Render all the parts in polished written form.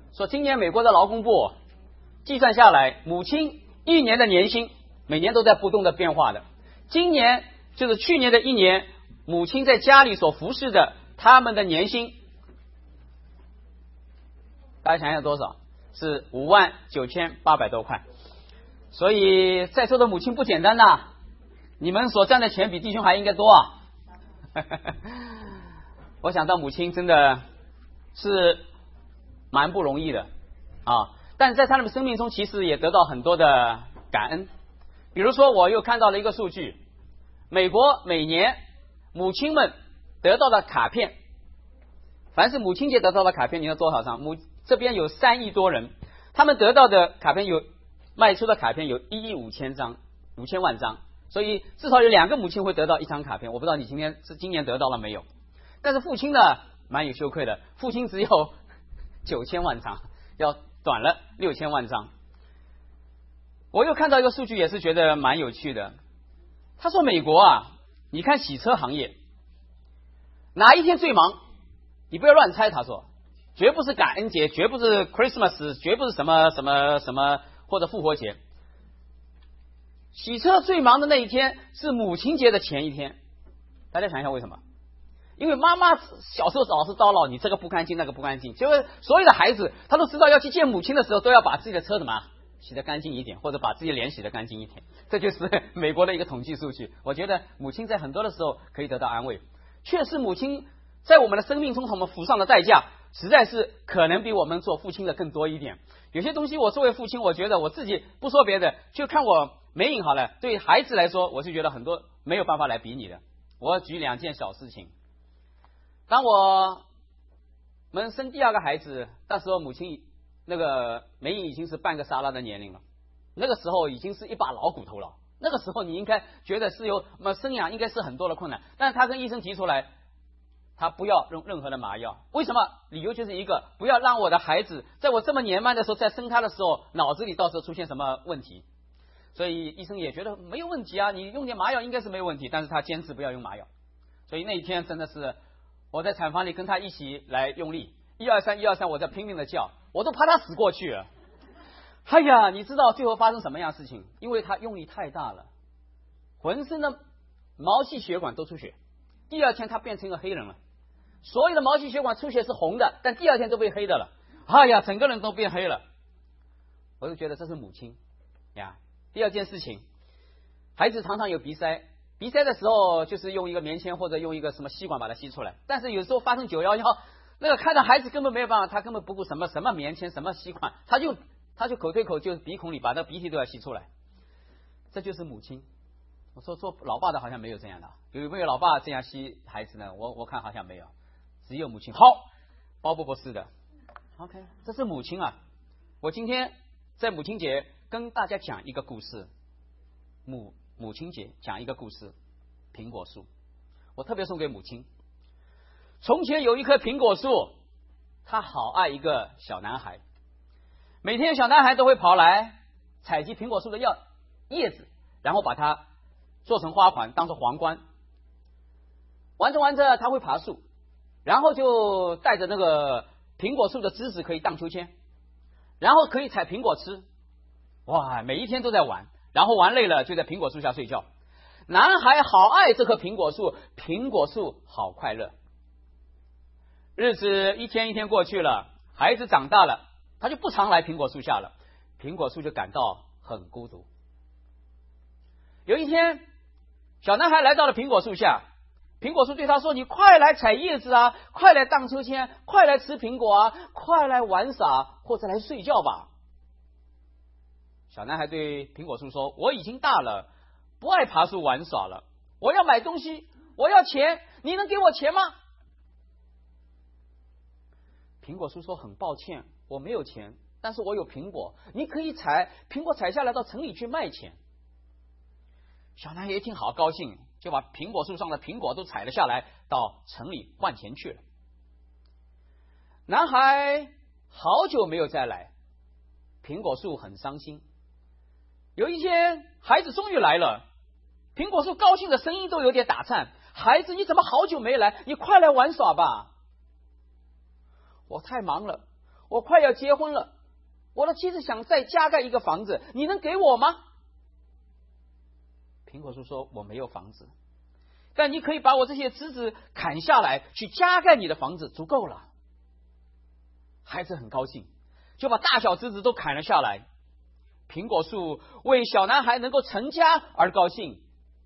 说今年美国的劳工部计算下来，母亲一年的年薪每年都在不断的变化的。今年就是去年的一年，母亲在家里所服侍的他们的年薪，大家想想多少？是59800多块。所以在座的母亲不简单呐，你们所赚的钱比弟兄还应该多啊。我想到母亲真的是蛮不容易的啊，但是在他们生命中其实也得到很多的感恩。比如说我又看到了一个数据，美国每年母亲们得到的卡片，凡是母亲节得到的卡片，你知道多少张？这边有3亿多人，他们得到的卡片卖出的卡片有1亿5000张，5000万张，所以至少有2个母亲会得到1张卡片。我不知道你今年得到了没有？但是父亲呢，蛮有羞愧的，父亲只有9000万张，要短了6000万张。我又看到一个数据，也是觉得蛮有趣的。他说美国啊，你看洗车行业哪一天最忙？你不要乱猜，他说绝不是感恩节，绝不是 Christmas， 绝不是什么或者复活节。洗车最忙的那一天是母亲节的前一天。大家想一下为什么？因为妈妈小时候老是叨唠你这个不干净那个不干净，结果所有的孩子他都知道要去见母亲的时候都要把自己的车洗得干净一点，或者把自己的脸洗得干净一点。这就是美国的一个统计数据。我觉得母亲在很多的时候可以得到安慰，确实母亲在我们的生命中我们付上的代价实在是可能比我们做父亲的更多一点。有些东西我作为父亲，我觉得我自己不说别的，就看我美影好了，对孩子来说我是觉得很多没有办法来比拟的。我举2件小事情。当我们生第2个孩子，那时候母亲那个美影已经是半个沙拉的年龄了，那个时候已经是一把老骨头了。那个时候你应该觉得是有生养应该是很多的困难，但是他跟医生提出来，他不要用任何的麻药。为什么？理由就是一个，不要让我的孩子在我这么年迈的时候，在生他的时候脑子里到时候出现什么问题。所以医生也觉得没有问题啊，你用点麻药应该是没有问题，但是他坚持不要用麻药。所以那一天真的是我在产房里跟他一起来用力，123 123，我在拼命的叫，我都怕他死过去了。哎呀，你知道最后发生什么样的事情？因为他用力太大了，浑身的毛细血管都出血。第2天他变成一个黑人了，所有的毛细血管出血是红的，但第2天都被黑的了。哎呀，整个人都变黑了。我就觉得这是母亲呀。第2件事情，孩子常常有鼻塞，鼻塞的时候就是用一个棉签或者用一个什么吸管把它吸出来，但是有时候发生911，那个看到孩子根本没有办法，他根本不顾什么棉签什么吸管，他就口对口，就是鼻孔里把那鼻涕都要吸出来。这就是母亲。我说做老爸的好像没有这样的，有没有老爸这样吸孩子呢？我看好像没有，只有母亲。好，包伯伯是的。OK， 这是母亲啊。我今天在母亲节跟大家讲一个故事，母亲节讲一个故事，苹果树。我特别送给母亲。从前有一棵苹果树，他好爱一个小男孩，每天小男孩都会跑来采集苹果树的叶子，然后把它做成花环当做皇冠。玩着玩着他会爬树，然后就带着那个苹果树的枝子可以荡秋千，然后可以采苹果吃。哇，每一天都在玩，然后玩累了就在苹果树下睡觉。男孩好爱这棵苹果树，苹果树好快乐。日子一天一天过去了，孩子长大了，他就不常来苹果树下了，苹果树就感到很孤独。有一天，小男孩来到了苹果树下，苹果树对他说：“你快来采叶子啊，快来荡秋千，快来吃苹果啊，快来玩耍或者来睡觉吧。”小男孩对苹果树说：“我已经大了，不爱爬树玩耍了，我要买东西，我要钱，你能给我钱吗？”苹果树说：“很抱歉，我没有钱，但是我有苹果，你可以采苹果，采下来到城里去卖钱。”小男孩一听好高兴，就把苹果树上的苹果都采了下来，到城里换钱去了。男孩好久没有再来，苹果树很伤心。有一天，孩子终于来了，苹果树高兴的声音都有点打颤：“孩子，你怎么好久没来？你快来玩耍吧。”“我太忙了， 我快要结婚了，我的妻子想再加盖一个房子，你能给我吗？苹果树说，我没有房子，但你可以把我这些枝子砍下来，去加盖你的房子，足够了。孩子很高兴，就把大小枝子都砍了下来。苹果树为小男孩能够成家而高兴。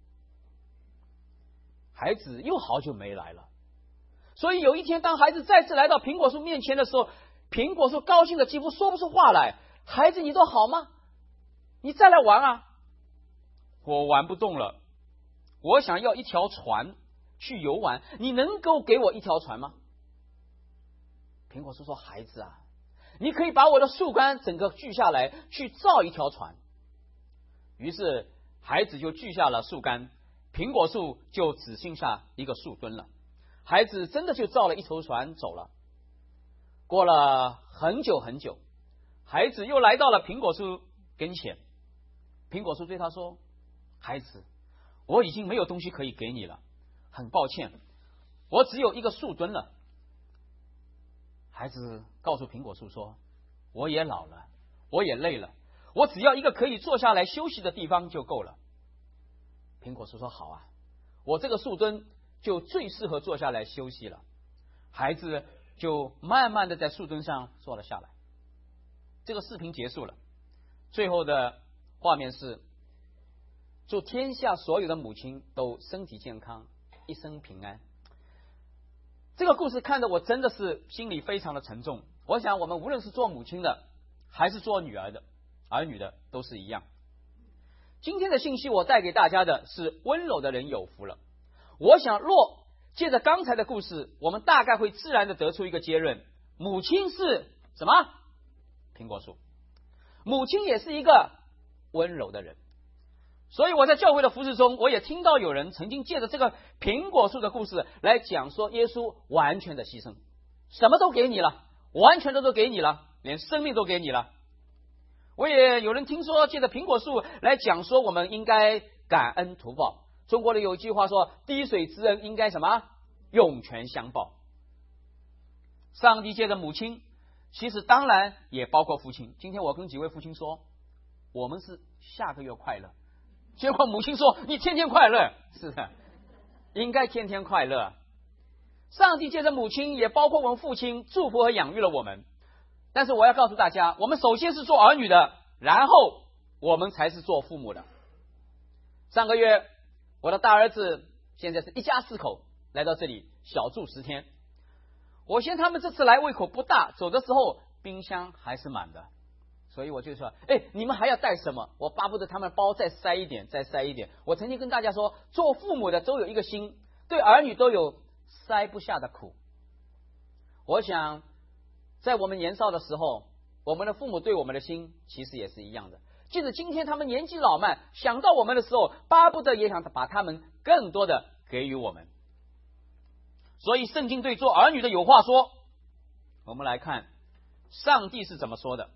孩子又好久没来了，所以有一天当孩子再次来到苹果树面前的时候，苹果树高兴的几乎说不出话来。孩子，你都好吗？你再来玩啊？我玩不动了，我想要一条船去游玩，你能够给我一条船吗？苹果树说，孩子啊，你可以把我的树干整个锯下来，去造一条船。于是孩子就锯下了树干，苹果树就只剩下一个树墩了。孩子真的就造了一头船走了。过了很久很久，孩子又来到了苹果树跟前。苹果树对他说，孩子，我已经没有东西可以给你了，很抱歉，我只有一个树墩了。孩子告诉苹果树说，我也老了，我也累了，我只要一个可以坐下来休息的地方就够了。苹果树说，好啊，我这个树墩就最适合坐下来休息了。孩子就慢慢的在树墩上坐了下来。这个视频结束了，最后的画面是，祝天下所有的母亲都身体健康，一生平安。这个故事看得我真的是心里非常的沉重。我想我们无论是做母亲的还是做女儿的儿女的都是一样。今天的信息我带给大家的是温柔的人有福了。我想若借着刚才的故事，我们大概会自然的得出一个结论，母亲是什么？苹果树。母亲也是一个温柔的人。所以我在教会的服事中，我也听到有人曾经借着这个苹果树的故事来讲说耶稣完全的牺牲，什么都给你了，完全的都给你了，连生命都给你了。我也有人听说借着苹果树来讲说我们应该感恩图报。中国的有一句话说，滴水之恩应该什么？涌泉相报。上帝借着母亲，其实当然也包括父亲。今天我跟几位父亲说，我们是下个月快乐，结果母亲说你天天快乐。是的，应该天天快乐。上帝借着母亲也包括我们父亲，祝福和养育了我们。但是我要告诉大家，我们首先是做儿女的，然后我们才是做父母的。上个月我的大儿子现在是一家4口来到这里小住10天。我嫌他们这次来胃口不大，走的时候冰箱还是满的，所以我就说，你们还要带什么？我巴不得他们包再塞一点，再塞一点。我曾经跟大家说，做父母的都有一个心，对儿女都有塞不下的苦。我想在我们年少的时候，我们的父母对我们的心其实也是一样的。即使今天他们年纪老迈，想到我们的时候，巴不得也想把他们更多的给予我们。所以圣经对做儿女的有话说。我们来看上帝是怎么说的。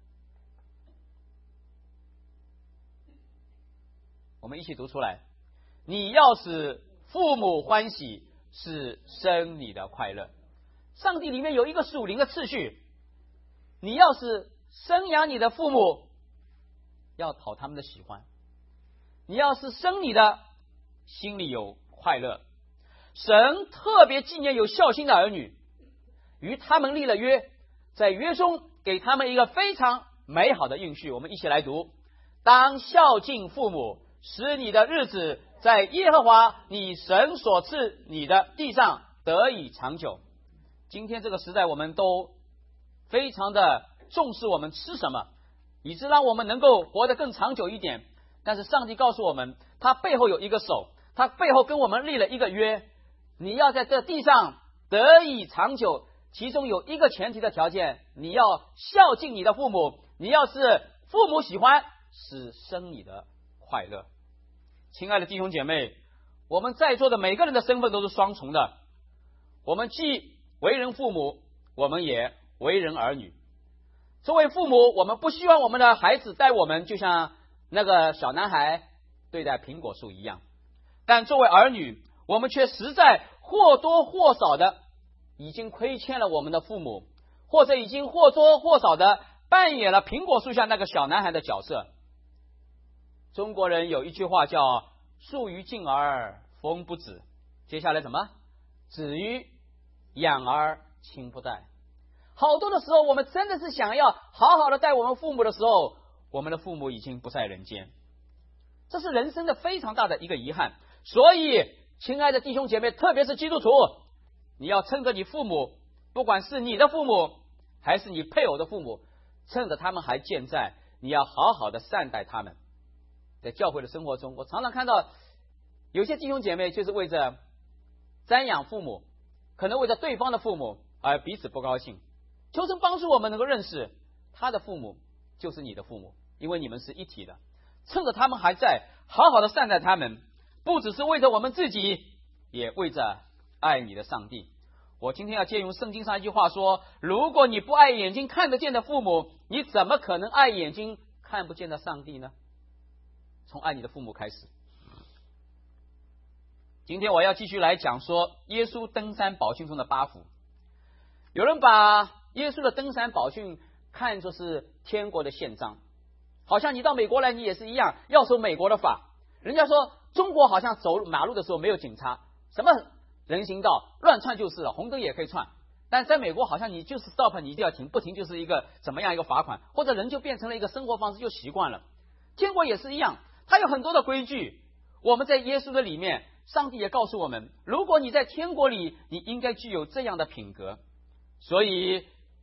我们一起读出来，你要使父母欢喜，是生你的快乐。上帝里面有一个属灵的次序，你要是生养你的父母，要讨他们的喜欢，你要是生你的，心里有快乐。神特别纪念有孝心的儿女，与他们立了约，在约中给他们一个非常美好的应许。我们一起来读，当孝敬父母，使你的日子在耶和华你神所赐你的地上得以长久。今天这个时代，我们都非常的重视我们吃什么，以致让我们能够活得更长久一点。但是上帝告诉我们，他背后有一个手，他背后跟我们立了一个约，你要在这地上得以长久，其中有一个前提的条件，你要孝敬你的父母，你要是父母喜欢，是生你的快乐。亲爱的弟兄姐妹，我们在座的每个人的身份都是双重的，我们既为人父母，我们也为人儿女。作为父母，我们不希望我们的孩子待我们就像那个小男孩对待苹果树一样，但作为儿女，我们却实在或多或少的已经亏欠了我们的父母， 或者已经或多或少的扮演了苹果树下那个小男孩的角色。中国人有一句话叫树欲静而风不止，接下来什么？子欲养而亲不待。好多的时候，我们真的是想要好好的待我们父母的时候，我们的父母已经不在人间，这是人生的非常大的一个遗憾。所以亲爱的弟兄姐妹，特别是基督徒，你要趁着你父母，不管是你的父母还是你配偶的父母，趁着他们还健在，你要好好的善待他们。在教会的生活中，我常常看到有些弟兄姐妹就是为着瞻仰父母，可能为着对方的父母而彼此不高兴。求神帮助我们能够认识他的父母就是你的父母，因为你们是一体的。趁着他们还在，好好的善待他们，不只是为着我们自己，也为着爱你的上帝。我今天要借用圣经上一句话说，如果你不爱眼睛看得见的父母，你怎么可能爱眼睛看不见的上帝呢？从爱你的父母开始。今天我要继续来讲说耶稣登山宝训中的8福。有人把耶稣的登山宝训看作是天国的宪章，好像你到美国来，你也是一样要守美国的法。人家说中国好像走马路的时候没有警察，什么人行道乱窜就是了，红灯也可以窜。但在美国好像你就是 stop 你一定要停，不停就是一个怎么样一个罚款，或者人就变成了一个生活方式，就习惯了。天国也是一样，它有很多的规矩。我们在耶稣的里面，上帝也告诉我们，如果你在天国里，你应该具有这样的品格。所以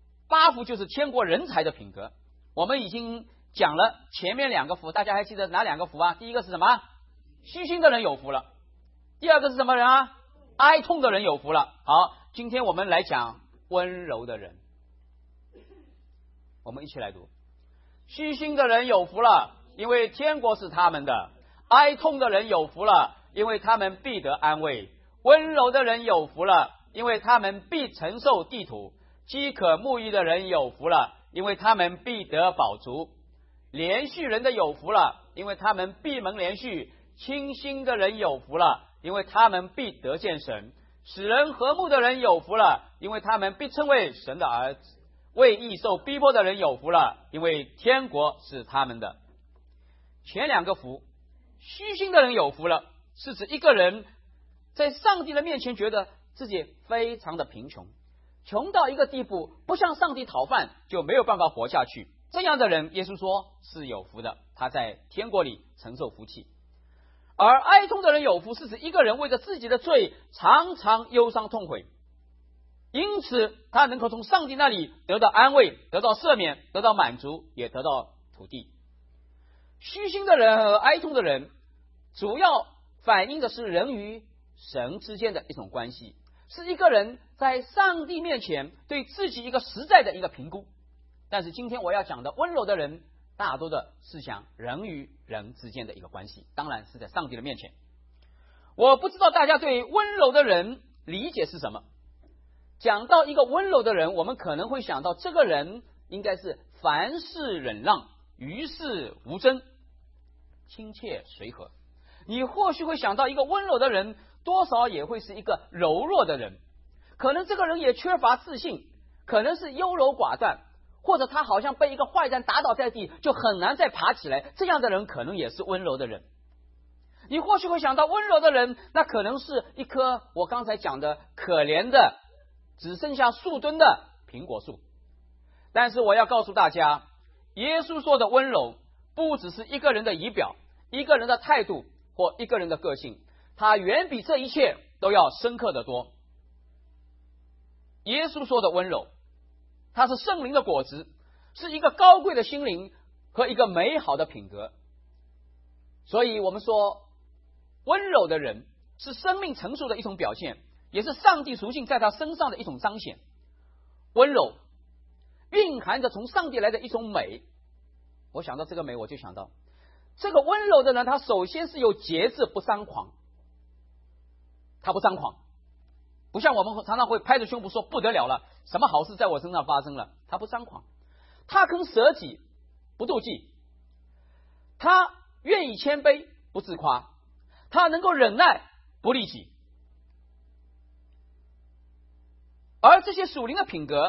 8福就是天国人才的品格。我们已经讲了前面2个福，大家还记得哪2个福啊？第一个是什么？虚心的人有福了。第二个是什么人啊？哀痛的人有福了。好，今天我们来讲温柔的人。我们一起来读。虚心的人有福了，因为天国是他们的。哀痛的人有福了，因为他们必得安慰。温柔的人有福了，因为他们必承受地土。饥渴沐浴的人有福了，因为他们必得饱足。连续人的有福了，因为他们必蒙连续。清心的人有福了，因为他们必得见神。使人和睦的人有福了，因为他们必称为神的儿子。为义受逼迫的人有福了，因为天国是他们的。前2个福，虚心的人有福了，是指一个人在上帝的面前觉得自己非常的贫穷，穷到一个地步，不向上帝讨饭就没有办法活下去。这样的人，耶稣说是有福的，他在天国里承受福气。而哀痛的人有福，是指一个人为着自己的罪常常忧伤痛悔，因此他能够从上帝那里得到安慰，得到赦免，得到满足，也得到土地。虚心的人和哀痛的人主要反映的是人与神之间的一种关系，是一个人在上帝面前对自己一个实在的一个评估。但是今天我要讲的温柔的人，大多的是讲人与人之间的一个关系，当然是在上帝的面前。我不知道大家对温柔的人理解是什么。讲到一个温柔的人，我们可能会想到这个人应该是凡事忍让，于事无争，亲切随和。你或许会想到一个温柔的人，多少也会是一个柔弱的人，可能这个人也缺乏自信，可能是优柔寡断，或者他好像被一个坏人打倒在地，就很难再爬起来，这样的人可能也是温柔的人。你或许会想到温柔的人，那可能是一棵我刚才讲的可怜的只剩下树墩的苹果树。但是我要告诉大家，耶稣说的温柔不只是一个人的仪表，一个人的态度或一个人的个性，它远比这一切都要深刻得多。耶稣说的温柔，它是圣灵的果子，是一个高贵的心灵和一个美好的品格。所以我们说温柔的人是生命成熟的一种表现，也是上帝属性在他身上的一种彰显。温柔蕴含着从上帝来的一种美。我想到这个美，我就想到这个温柔的人，他首先是有节制，不张狂。他不张狂，不像我们常常会拍着胸脯说不得了了，什么好事在我身上发生了。他不张狂，他肯舍己，不妒忌，他愿意谦卑，不自夸，他能够忍耐，不利己。而这些属灵的品格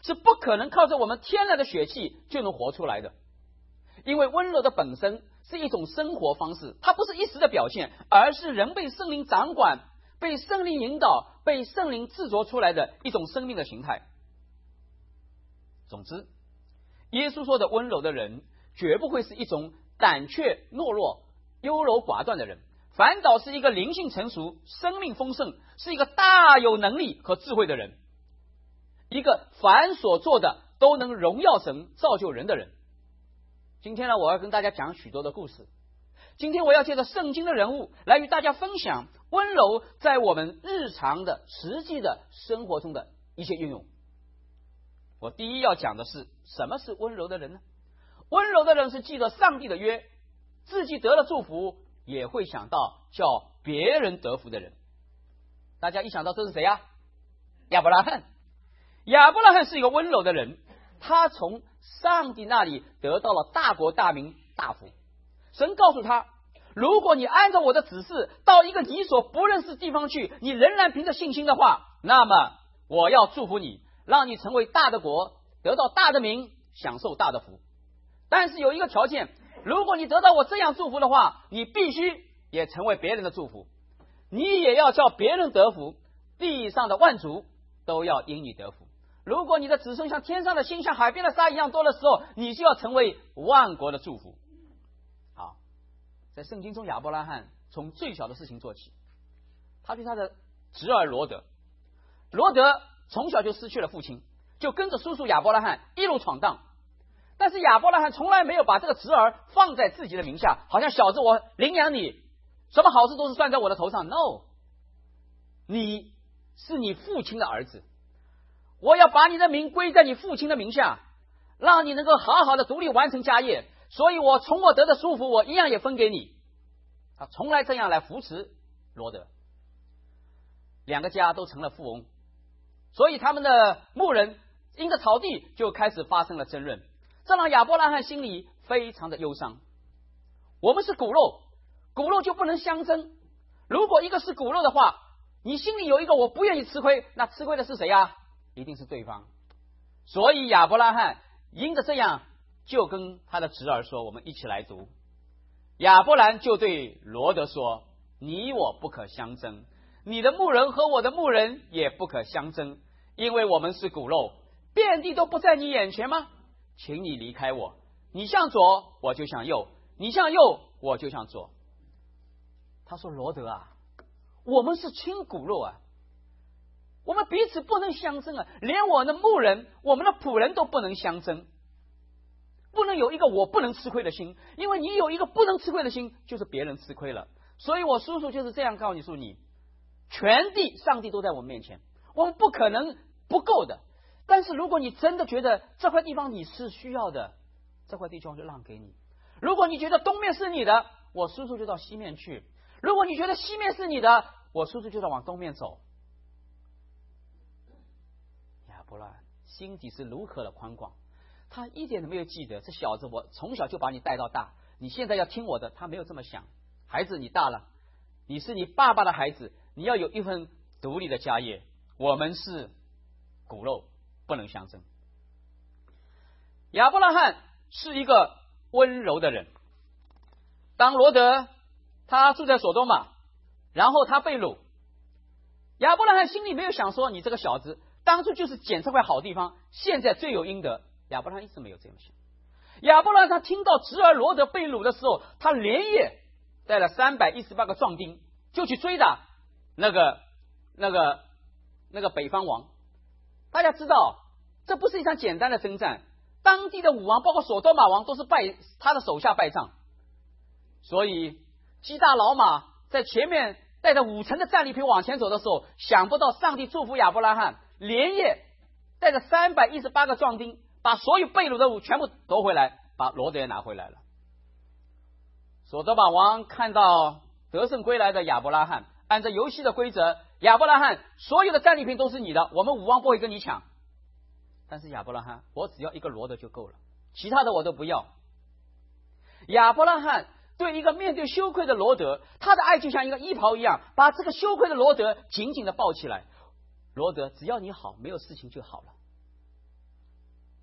是不可能靠着我们天然的血气就能活出来的。因为温柔的本身是一种生活方式，它不是一时的表现，而是人被圣灵掌管、被圣灵引导、被圣灵制作出来的一种生命的形态。总之，耶稣说的温柔的人绝不会是一种胆怯懦弱、优柔寡断的人，反倒是一个灵性成熟、生命丰盛，是一个大有能力和智慧的人，一个凡所做的都能荣耀神、造就人的人。今天呢，我要跟大家讲许多的故事。今天我要借着圣经的人物来与大家分享温柔在我们日常的实际的生活中的一些运用。我第一要讲的是，什么是温柔的人呢？温柔的人是记得上帝的约，自己得了祝福，也会想到叫别人得福的人。大家一想到这是谁啊？亚伯拉罕。亚伯拉罕是一个温柔的人，他从上帝那里得到了大国大民大福。神告诉他，如果你按照我的指示到一个你所不认识的地方去，你仍然凭着信心的话，那么我要祝福你，让你成为大的国，得到大的名，享受大的福。但是有一个条件，如果你得到我这样祝福的话，你必须也成为别人的祝福，你也要叫别人得福，地上的万族都要因你得福。如果你的子孙像天上的星，像海边的沙一样多的时候，你就要成为万国的祝福。好，在圣经中，亚伯拉罕从最小的事情做起。他对他的侄儿罗德从小就失去了父亲，就跟着叔叔亚伯拉罕一路闯荡。但是亚伯拉罕从来没有把这个侄儿放在自己的名下，好像小子我领养你，什么好事都是算在我的头上。 No， 你是你父亲的儿子，我要把你的名归在你父亲的名下，让你能够好好的独立完成家业，所以我从我得的祝福我一样也分给你。他从来这样来扶持罗德，两个家都成了富翁，所以他们的牧人因着草地就开始发生了争论，这让亚伯拉罕心里非常的忧伤。我们是骨肉，骨肉就不能相争，如果一个是骨肉的话，你心里有一个我不愿意吃亏，那吃亏的是谁啊？一定是对方。所以亚伯拉罕因着这样就跟他的侄儿说，我们一起来读。亚伯兰就对罗德说，你我不可相争，你的牧人和我的牧人也不可相争，因为我们是骨肉，遍地都不在你眼前吗？请你离开我，你向左我就向右，你向右我就向左。他说，罗德啊，我们是亲骨肉啊，我们彼此不能相争啊，连我的牧人我们的仆人都不能相争，不能有一个我不能吃亏的心，因为你有一个不能吃亏的心，就是别人吃亏了。所以我叔叔就是这样告诉你，全地上帝都在我们面前，我们不可能不够的。但是如果你真的觉得这块地方你是需要的，这块地方就让给你。如果你觉得东面是你的，我叔叔就到西面去；如果你觉得西面是你的，我叔叔就到往东面走。亚伯拉罕心底是如何的宽广，他一点都没有记得这小子我从小就把你带到大，你现在要听我的，他没有这么想。孩子，你大了，你是你爸爸的孩子，你要有一份独立的家业，我们是骨肉，不能相争。亚伯拉罕是一个温柔的人。当罗德他住在所多玛，然后他被掳，亚伯拉罕心里没有想说，你这个小子当初就是捡这块好地方，现在罪有应得。亚伯拉罕一直没有这样想。亚伯拉罕他听到侄儿罗德被掳的时候，他连夜带了318个壮丁，就去追打那个北方王。大家知道，这不是一场简单的征战，当地的武王包括所多玛王都是拜他的手下拜仗，所以基大老马在前面带着5000的战利品往前走的时候，想不到上帝祝福亚伯拉罕，连夜带着318个壮丁，把所有被掳的全部夺回来，把罗德也拿回来了。所多玛王看到得胜归来的亚伯拉罕，按照游戏的规则，亚伯拉罕所有的战利品都是你的，我们武王不会跟你抢。但是亚伯拉罕，我只要一个罗德就够了，其他的我都不要。亚伯拉罕对一个面对羞愧的罗德，他的爱就像一个衣袍一样，把这个羞愧的罗德紧紧的抱起来。罗德，只要你好，没有事情就好了。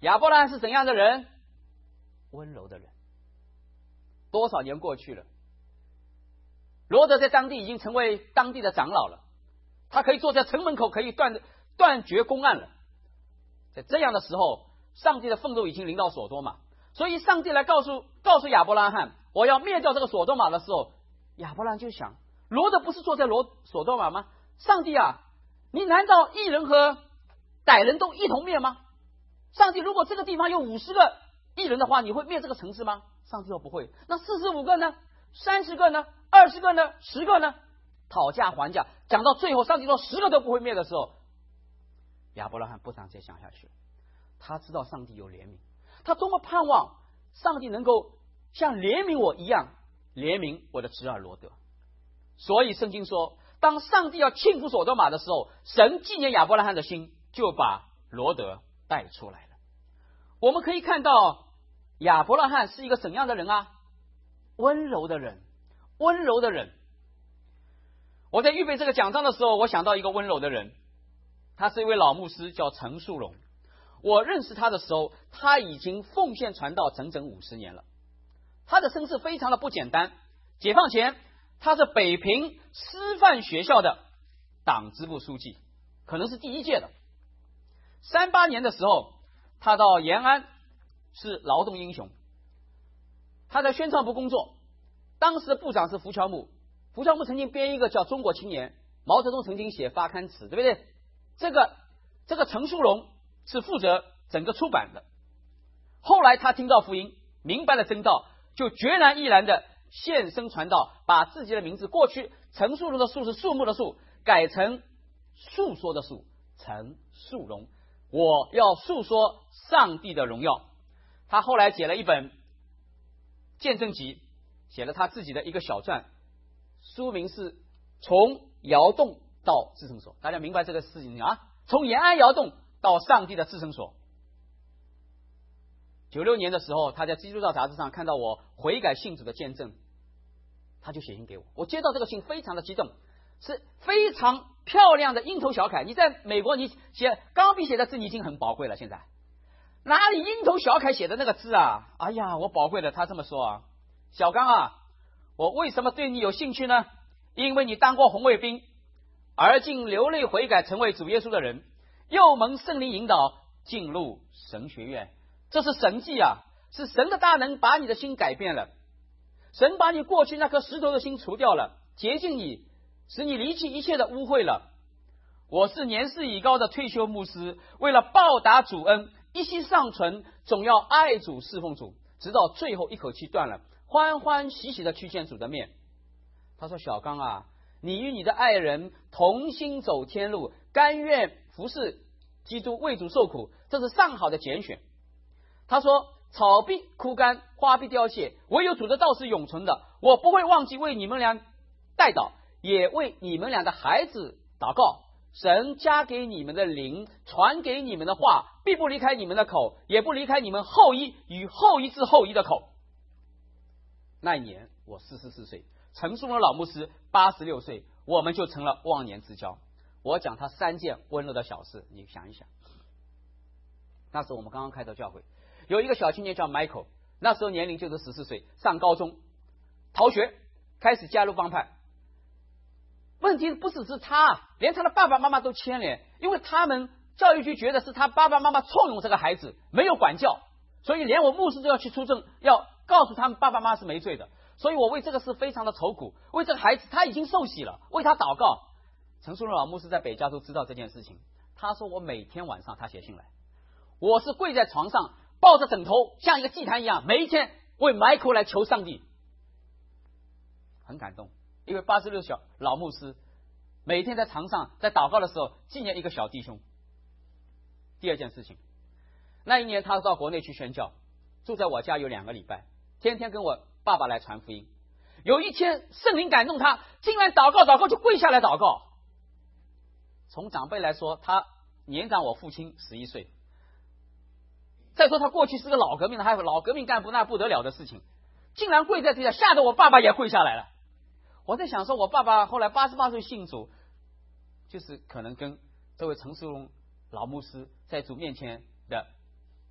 亚伯拉罕是怎样的人？温柔的人。多少年过去了，罗德在当地已经成为当地的长老了，他可以坐在城门口，可以断绝公案了。在这样的时候，上帝的愤怒已经临到所多玛，所以上帝来告诉亚伯拉罕，我要灭掉这个所多玛的时候，亚伯拉罕就想，罗德不是坐在所多玛吗？上帝啊，你难道义人和歹人都一同灭吗？上帝，如果这个地方有50个义人的话，你会灭这个城市吗？上帝说不会。那45个呢？30个呢？20个呢？10个呢？讨价还价，讲到最后，上帝说10个都不会灭的时候，亚伯拉罕不想再想下去了。他知道上帝有怜悯，他多么盼望上帝能够像怜悯我一样怜悯我的侄儿罗德。所以圣经说，当上帝要庆祝所多玛的时候，神纪念亚伯拉罕的心，就把罗德带出来了。我们可以看到亚伯拉罕是一个怎样的人啊？温柔的人，温柔的人。我在预备这个讲章的时候，我想到一个温柔的人，他是一位老牧师，叫陈树荣。我认识他的时候，他已经奉献传道整整50年了。他的身世非常的不简单。解放前，他是北平师范学校的党支部书记，可能是第1届的。38年的时候，他到延安是劳动英雄。他在宣传部工作，当时的部长是胡乔木。胡乔木曾经编一个叫《中国青年》，毛泽东曾经写发刊词，对不对？这个陈树荣是负责整个出版的。后来他听到福音，明白了真道，就决然毅然的献身传道，把自己的名字，过去陈树荣的树是树木的树，改成述说的述，陈树荣。我要述说上帝的荣耀。他后来写了一本见证集，写了他自己的一个小传，书名是从窑洞到至圣所。大家明白这个事情啊？从延安窑洞到上帝的至圣所。96年的时候，他在基督教杂志上看到我悔改信主的见证，他就写信给我。我接到这个信非常的激动，是非常漂亮的樱头小楷。你在美国你写钢笔写的字你已经很宝贵了，现在哪里樱头小楷写的那个字啊？哎呀，我宝贵的。他这么说啊，小刚啊，我为什么对你有兴趣呢？因为你当过红卫兵，而今流泪悔改成为主耶稣的人，又蒙圣灵引导进入神学院。这是神迹啊，是神的大能把你的心改变了。神把你过去那颗石头的心除掉了，洁净你，使你离弃一切的污秽了。我是年事已高的退休牧师，为了报答主恩，一息尚存，总要爱主侍奉主，直到最后一口气断了，欢欢喜喜的去见主的面。他说，小刚啊，你与你的爱人同心走天路，甘愿服侍基督，为主受苦，这是上好的拣选。他说，草必枯干，花必凋谢，唯有主的道是永存的。我不会忘记为你们俩代祷，也为你们俩的孩子祷告。神加给你们的灵，传给你们的话，必不离开你们的口，也不离开你们后裔与后裔之后裔的口。那一年我44岁，陈树荣老牧师86岁，我们就成了忘年之交。我讲他3件温柔的小事，你想一想。那时候我们刚刚开到教会，有一个小青年叫 Michael， 那时候年龄就是14岁，上高中，逃学，开始加入帮派。问题不只是他，连他的爸爸妈妈都牵连，因为他们教育局觉得是他爸爸妈妈纵容这个孩子，没有管教，所以连我牧师都要去出证，要告诉他们爸爸妈妈是没罪的。所以我为这个事非常的愁苦，为这个孩子他已经受洗了，为他祷告。陈树荣老牧师在北加州知道这件事情，他说我每天晚上他写信来，我是跪在床上抱着枕头，像一个祭坛一样，每一天为 Michael 来求上帝。很感动，因为86岁老牧师每天在床上在祷告的时候纪念一个小弟兄。第二件事情，那一年他到国内去宣教，住在我家有2个礼拜，天天跟我爸爸来传福音。有一天圣灵感动他，竟然祷告就跪下来祷告。从长辈来说，他年长我父亲11岁。再说他过去是个老革命的，还有老革命干部，那不得了的事情，竟然跪在地下，吓得我爸爸也跪下来了。我在想说，我爸爸后来88岁信主，就是可能跟这位陈树荣老牧师在主面前的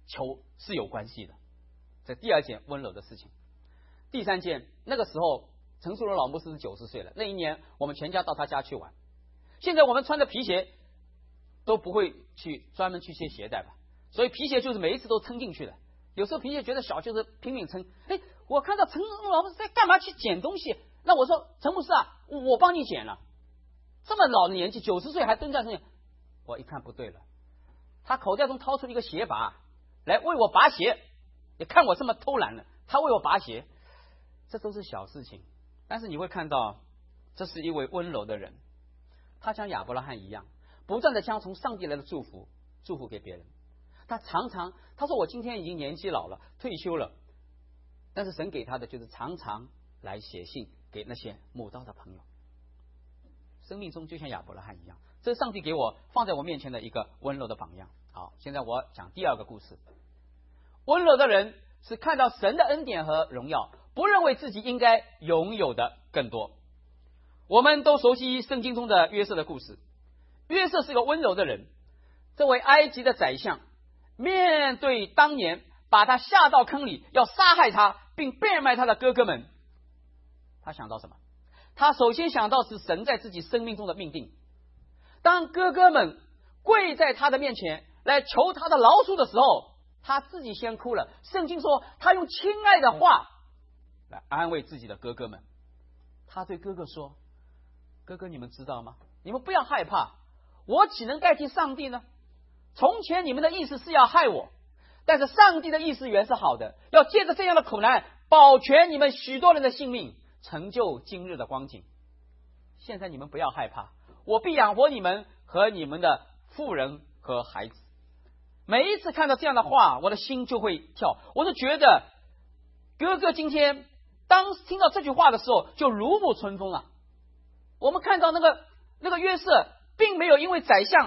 求是有关系的。这第二件温柔的事情。第三件，那个时候陈树荣老牧师是90岁了，那一年我们全家到他家去玩。现在我们穿着皮鞋都不会去专门去卸鞋带吧，所以皮鞋就是每一次都撑进去的。有时候皮鞋觉得小，就是拼命撑。我看到陈老牧师在干嘛去捡东西，那我说陈牧师啊，我帮你捡了。这么老的年纪，90岁还蹲在上面，我一看不对了，他口袋中掏出一个鞋拔来为我拔鞋。你看我这么偷懒了，他为我拔鞋，这都是小事情。但是你会看到，这是一位温柔的人，他像亚伯拉罕一样，不断的将从上帝来的祝福给别人。他说我今天已经年纪老了，退休了，但是神给他的就是常常来写信给那些慕道的朋友。生命中就像亚伯拉罕一样，这是上帝给我放在我面前的一个温柔的榜样。好，现在我讲第二个故事。温柔的人是看到神的恩典和荣耀，不认为自己应该拥有的更多。我们都熟悉圣经中的约瑟的故事。约瑟是个温柔的人，这位埃及的宰相面对当年把他下到坑里要杀害他并变卖他的哥哥们，他想到什么？他首先想到是神在自己生命中的命定。当哥哥们跪在他的面前来求他的饶恕的时候，他自己先哭了。圣经说他用亲爱的话来安慰自己的哥哥们。他对哥哥说，哥哥，你们知道吗？你们不要害怕，我岂能代替上帝呢？从前你们的意思是要害我，但是上帝的意思原是好的，要借着这样的苦难保全你们许多人的性命，成就今日的光景。现在你们不要害怕，我必养活你们和你们的妇人和孩子。每一次看到这样的话，我的心就会跳。我就觉得哥哥今天当听到这句话的时候就如沐春风啊。我们看到那个约瑟并没有因为宰相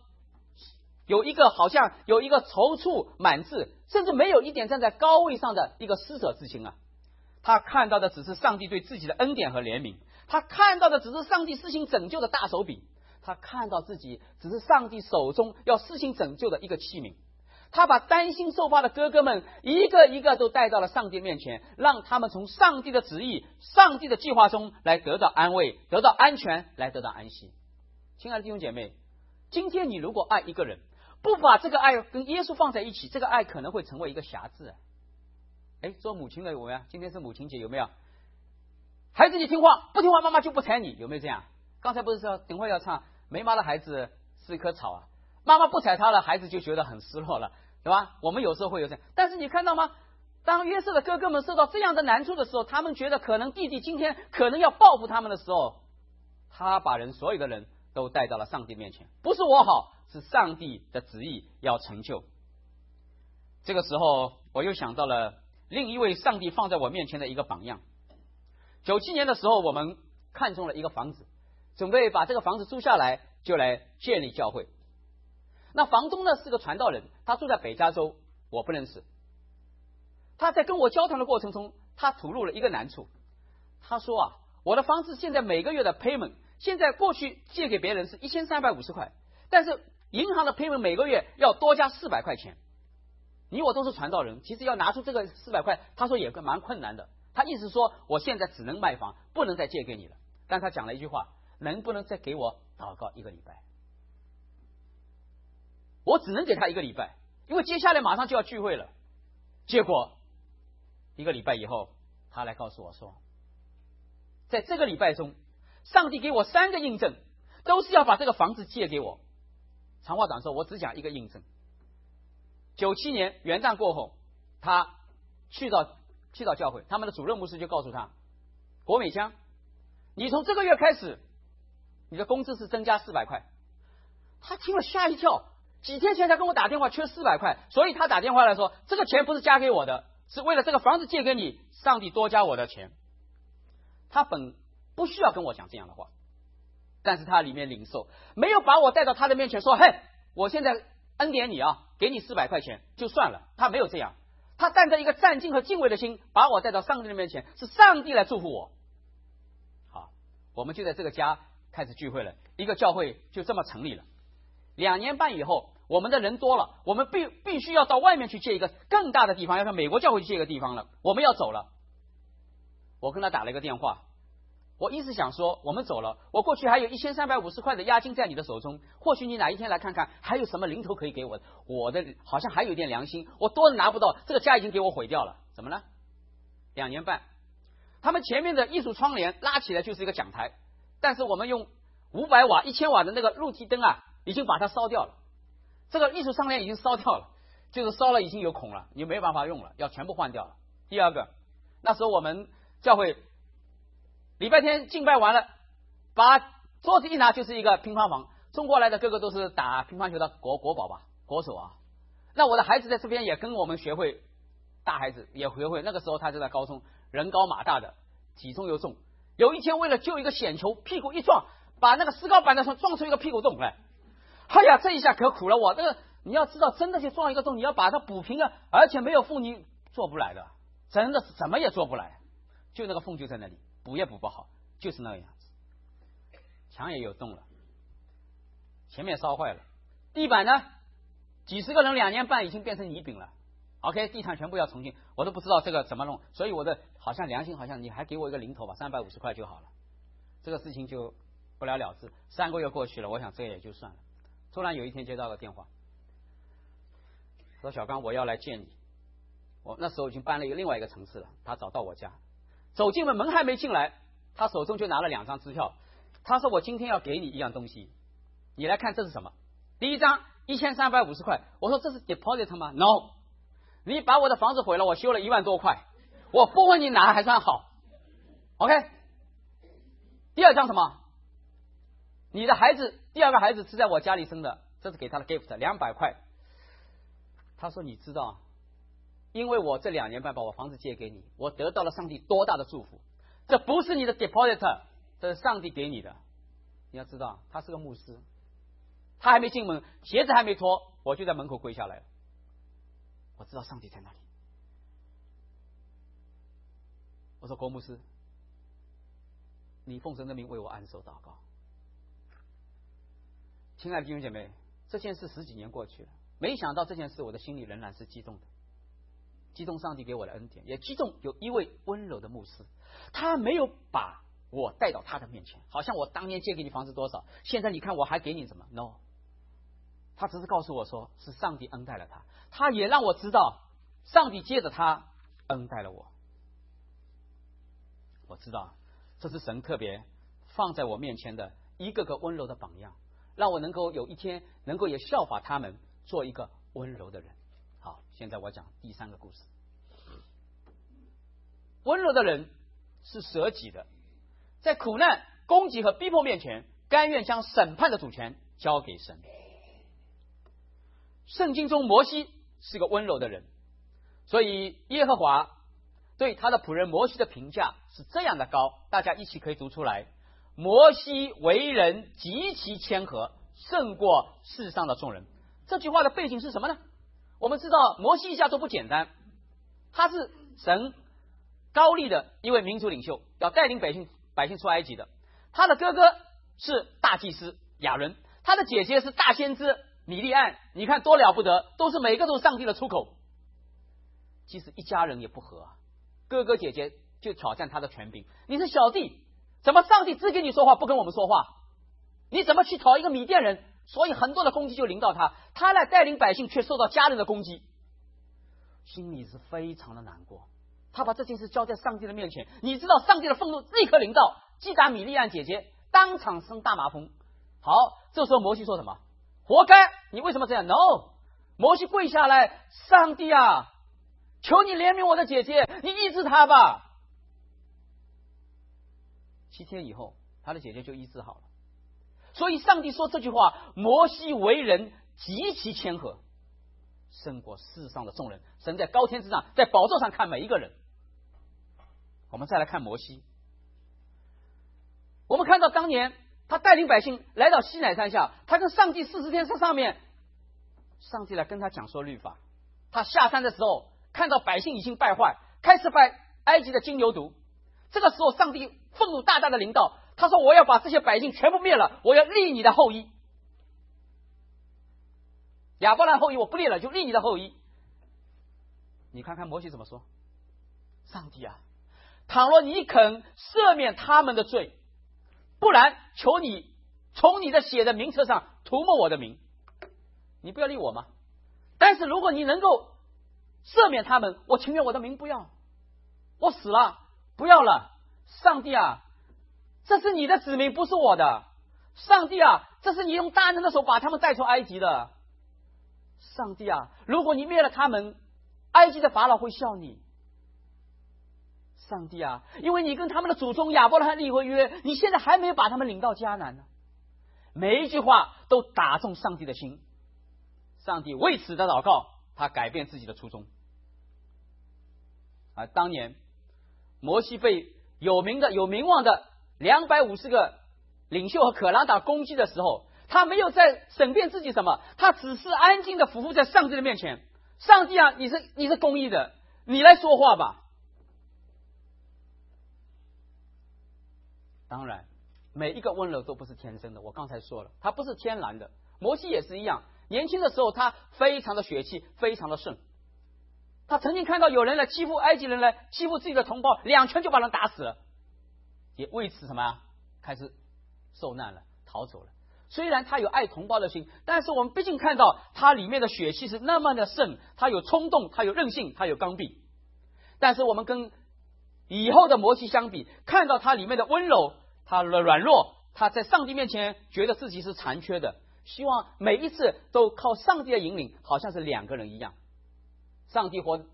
好像有一个踌躇满志，甚至没有一点站在高位上的一个施舍之心啊。他看到的只是上帝对自己的恩典和怜悯，他看到的只是上帝施行拯救的大手笔，他看到自己只是上帝手中要施行拯救的一个器皿。他把担心受怕的哥哥们一个一个都带到了上帝面前，让他们从上帝的旨意、上帝的计划中来得到安慰，得到安全，来得到安息。亲爱的弟兄姐妹，今天你如果爱一个人，不把这个爱跟耶稣放在一起，这个爱可能会成为一个瑕疵。做母亲的有没有？今天是母亲节，有没有？孩子你听话，不听话妈妈就不睬你，有没有这样？刚才不是说等会要唱没妈的孩子是一棵草啊，妈妈不睬他了，孩子就觉得很失落了，对吧？我们有时候会有这样。但是你看到吗？当约瑟的哥哥们受到这样的难处的时候，他们觉得可能弟弟今天可能要报复他们的时候，他把所有的人都带到了上帝面前。不是我好，是上帝的旨意要成就。这个时候我又想到了另一位上帝放在我面前的一个榜样。97年的时候，我们看中了一个房子，准备把这个房子租下来，就来建立教会。那房东呢是个传道人，他住在北加州，我不认识。他在跟我交谈的过程中，他吐露了一个难处。他说我的房子现在每个月的 payment， 现在过去借给别人是1350块，但是银行的 payment 每个月要多加400块钱。你我都是传道人，其实要拿出这个400块，他说也蛮困难的。他意思说我现在只能卖房，不能再借给你了。但他讲了一句话，能不能再给我祷告1个礼拜？我只能给他1个礼拜，因为接下来马上就要聚会了。结果1个礼拜以后，他来告诉我说，在这个礼拜中，上帝给我3个印证，都是要把这个房子借给我。长话短说，我只讲一个印证。97年元旦过后，他去到教会，他们的主任牧师就告诉他，国美江，你从这个月开始，你的工资是增加400块。他听了吓一跳，几天前才跟我打电话缺400块，所以他打电话来说，这个钱不是加给我的，是为了这个房子借给你，上帝多加我的钱。他本不需要跟我讲这样的话，但是他里面领受，没有把我带到他的面前说，嘿，我现在恩典你给你400块钱就算了，他没有这样。他带着一个战兢和敬畏的心，把我带到上帝的面前，是上帝来祝福我。好，我们就在这个家开始聚会了，一个教会就这么成立了。2年半以后， 我们的人多了，我们必须要到外面去借一个更大的地方，要向美国教会去借一个地方了，我们要走了。我跟他打了一个电话，我一直想说，我们走了，我过去还有1350块的押金在你的手中，或许你哪一天来看看，还有什么零头可以给我，我的好像还有一点良心，我多的拿不到，这个家已经给我毁掉了，怎么了？2年半，他们前面的艺术窗帘拉起来就是一个讲台，但是我们用500瓦、1000瓦的那个路基灯啊，已经把它烧掉了。这个艺术窗帘已经烧掉了，就是烧了已经有孔了，你没办法用了，要全部换掉了。第二个，那时候我们教会礼拜天敬拜完了，把桌子一拿就是一个乒乓房，中国来的个个都是打乒乓球的国宝吧，国手啊。那我的孩子在这边也跟我们学会，大孩子也学会，那个时候他就在高中，人高马大的，体重又重。有一天为了救一个险球，屁股一撞，把那个石膏板的时候撞出一个屁股洞来。哎呀，这一下可苦了我。你要知道，真的就撞一个洞，你要把它补平了，而且没有缝你做不来的，真的是怎么也做不来。就那个缝就在那里，补也补不好，就是那个样子。墙也有洞了，前面烧坏了，地板呢，几十个人2年半已经变成泥饼了。OK， 地毯全部要重新，我都不知道这个怎么弄，所以我的好像良心好像你还给我一个零头吧，350块就好了，这个事情就不了了之。3个月过去了，我想这也就算了。突然有一天接到个电话，说小刚，我要来见你。我那时候已经搬了另外一个城市了，他找到我家，走进门还没进来，他手中就拿了2张支票。他说我今天要给你一样东西，你来看这是什么？第一张1350块，我说这是 deposit 吗 ？No， 你把我的房子毁了，我修了1万多块，我不问你哪还算好。OK， 第二张什么？你的孩子第2个孩子是在我家里生的，这是给他的 gift 200块。他说你知道，因为我这2年半把我房子借给你，我得到了上帝多大的祝福，这不是你的 deposit， 这是上帝给你的。你要知道他是个牧师，他还没进门，鞋子还没脱，我就在门口跪下来了。我知道上帝在那里。我说郭牧师，你奉神的名为我按手祷告。亲爱的弟兄姐妹，这件事10几年过去了，没想到这件事我的心里仍然是激动的，激动上帝给我的恩典，也激动有一位温柔的牧师，他没有把我带到他的面前，好像我当年借给你房子多少，现在你看我还给你什么 ？No， 他只是告诉我说是上帝恩待了他，他也让我知道上帝接着他恩待了我。我知道这是神特别放在我面前的一个个温柔的榜样，让我能够有一天能够也效法他们，做一个温柔的人。好，现在我讲第3个故事。温柔的人是舍己的，在苦难、攻击和逼迫面前，甘愿将审判的主权交给神。圣经中摩西是个温柔的人，所以耶和华对他的仆人摩西的评价是这样的高，大家一起可以读出来：摩西为人极其谦和，胜过世上的众人。这句话的背景是什么呢？我们知道摩西一下都不简单，他是神高立的一位民族领袖，要带领百姓出埃及的。他的哥哥是大祭司亚伦，他的姐姐是大先知米利暗，你看多了不得，每个都是上帝的出口。即使一家人也不和，哥哥姐姐就挑战他的权柄。你是小弟，怎么上帝只给你说话，不跟我们说话？你怎么去讨一个米甸人？所以很多的攻击就临到他，他来带领百姓却受到家人的攻击，心里是非常的难过。他把这件事交在上帝的面前，你知道上帝的愤怒立刻临到，击打米利暗姐姐，当场生大麻风。好，这时候摩西说什么？活该，你为什么这样 ？No， 摩西跪下来，上帝啊，求你怜悯我的姐姐，你医治她吧。7天以后，他的姐姐就医治好了。所以上帝说这句话，摩西为人极其谦和，胜过世上的众人。神在高天之上，在宝座上看每一个人。我们再来看摩西，我们看到当年他带领百姓来到西乃山下，他跟上帝40天在上面，上帝来跟他讲说律法。他下山的时候看到百姓已经败坏，开始拜埃及的金牛犊，这个时候上帝愤怒大大的临到，他说我要把这些百姓全部灭了，我要立你的后裔。 亚伯兰后裔我不立了，就立你的后裔。你看看摩西怎么说，上帝啊，倘若你肯赦免他们的罪，不然求你从你的血的名册上涂抹我的名，你不要立我吗？但是如果你能够赦免他们，我情愿我的名不要，我死了不要了。上帝啊，这是你的子民，不是我的。上帝啊，这是你用大能的手把他们带出埃及的。上帝啊，如果你灭了他们，埃及的法老会笑你。上帝啊，因为你跟他们的祖宗亚伯拉罕立过约，你现在还没有把他们领到迦南呢。每一句话都打中上帝的心，上帝为此的祷告，他改变自己的初衷。当年摩西被有名望的250个领袖和可拉党攻击的时候，他没有在审辩自己什么，他只是安静的俯伏在上帝的面前。上帝啊，你是公义的，你来说话吧。当然每一个温柔都不是天生的，我刚才说了，他不是天然的。摩西也是一样，年轻的时候他非常的血气，非常的顺。他曾经看到有人来欺负埃及人，来欺负自己的同胞，2拳就把人打死了，也为此什么开始受难了，逃走了。虽然他有爱同胞的心，但是我们毕竟看到他里面的血气是那么的盛，他有冲动，他有韧性，他有刚愎。但是我们跟以后的摩西相比，看到他里面的温柔，他的软弱，他在上帝面前觉得自己是残缺的，希望每一次都靠上帝的引领，好像是2个人一样。上帝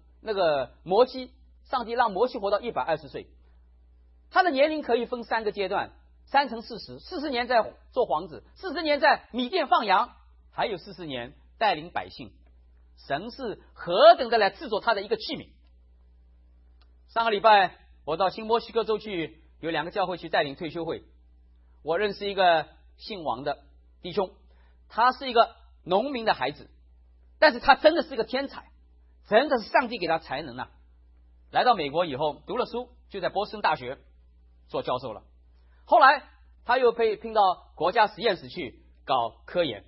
让摩西活到120岁，他的年龄可以分3个阶段，3乘40年在做皇子，40年在米甸放羊，还有40年带领百姓。神是何等的来制作他的一个器皿。上个礼拜我到新墨西哥州去，有2个教会去带领退休会，我认识一个姓王的弟兄，他是一个农民的孩子，但是他真的是一个天才，真的是上帝给他才能啊。来到美国以后读了书，就在波士顿大学做教授了。后来他又被聘到国家实验室去搞科研，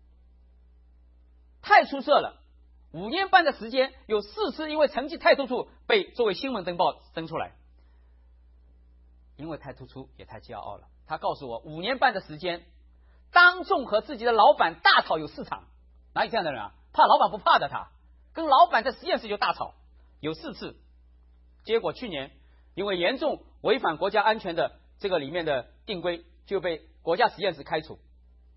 太出色了。5年半的时间，有4次因为成绩太突出被作为新闻登报登出来。因为太突出也太骄傲了，他告诉我5年半的时间，当众和自己的老板大吵有4场。哪有这样的人啊？怕老板不怕的，他跟老板在实验室就大吵，有4次。结果去年因为严重违反国家安全的这个里面的定规，就被国家实验室开除。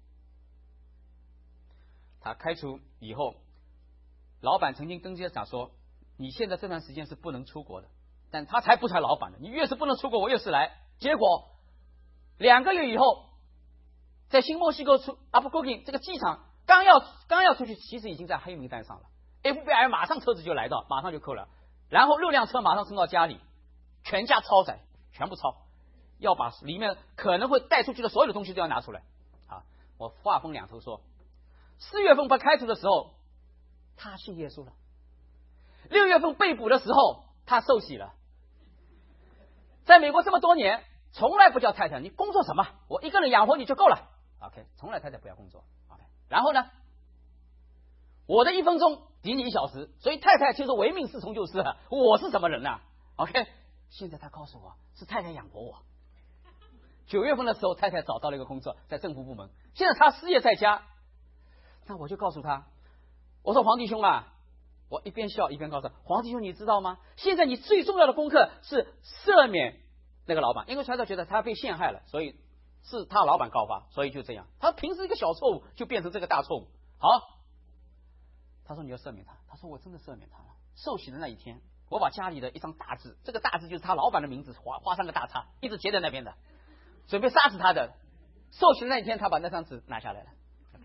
他开除以后，老板曾经跟这讲说，你现在这段时间是不能出国的，但他才不睬老板的，你越是不能出国，我越是来。结果2个月以后，在新墨西哥阿布戈金这个机场刚要出去，其实已经在黑名单上了。FBI 马上车子就来到，马上就扣了，然后6辆车马上送到家里，全家超载，全部超，要把里面可能会带出去的所有的东西都要拿出来。我话锋2头说，4月份被开除的时候他信耶稣了，6月份被捕的时候他受洗了。在美国这么多年，从来不叫太太你工作什么，我一个人养活你就够了。 OK， 从来太太不要工作。 OK， 然后呢，我的1分钟抵你1小时，所以太太其实唯命是从就是了。我是什么人啊？ OK， 现在他告诉我是太太养活我。9月份的时候太太找到了一个工作，在政府部门，现在他失业在家。那我就告诉他，我说黄弟兄啊，我一边笑一边告诉他，黄弟兄你知道吗，现在你最重要的功课是赦免那个老板，因为他觉得他被陷害了，所以是他老板告发，所以就这样，他平时一个小错误就变成这个大错误。好，他说你要赦免他，他说我真的赦免他了。受洗的那一天，我把家里的一张大字，这个大字就是他老板的名字，画上个大叉，一直截在那边的，准备杀死他的。受洗的那一天，他把那张纸拿下来了。